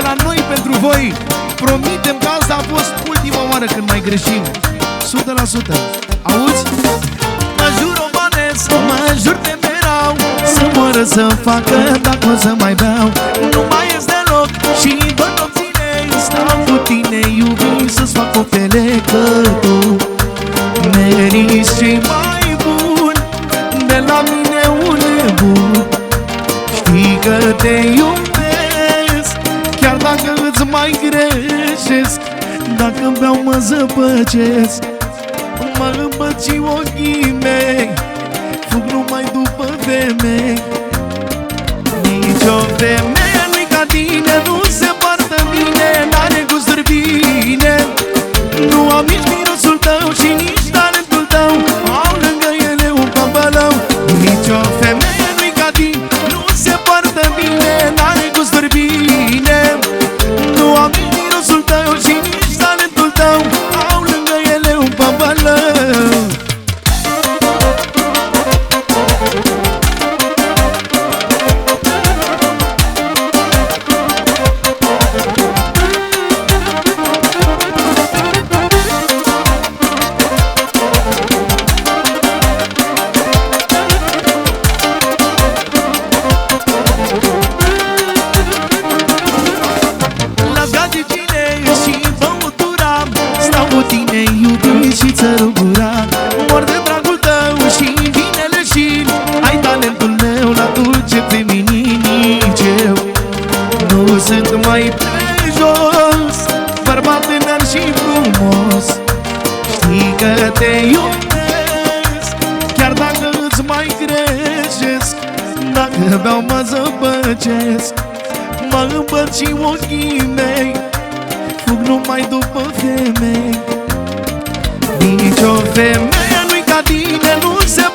la noi pentru voi. Promitem că asta a fost ultima oară când mai greșim. 100%. Auzi? Mă jur omanesc, mă jur de merau, să moară să facă dacă o să mai beau. Nu mai ies deloc și doar nopțile stau cu tine, iubi, să-ți fac oftele, că tu meriți cei mai buni de la mine, un nebun. Știi că te iubesc, chiar dacă îți mai greșesc. Dacă beau mă zăpăcesc, mă îmbăt și ochii mei fug numai după femei. Nici o femeie nu-i ca tine, nu se poartă bine, n-are gusturi bine. Nu am nici mirosul tău și nici talentul tău, au lângă ele un pambălău. Nici o femeie nu-i ca tine, nu se poartă bine, n-are gusturi bine. Nu am nici mirosul tău și nici talentul tău, au lângă ele un pambălău. Și țărul gura, mor de dragul tău și vine leșin. Ai talentul meu la dulce feminin, nici eu nu sunt mai prejos, bărbat înalt și frumos. Știi că te iubesc, chiar dacă îți mai greșesc. Dacă beau mă zăpăcesc, mă îmbăt și ochii mei fug numai după femei. Nici o femeie nu-i ca tine, nu se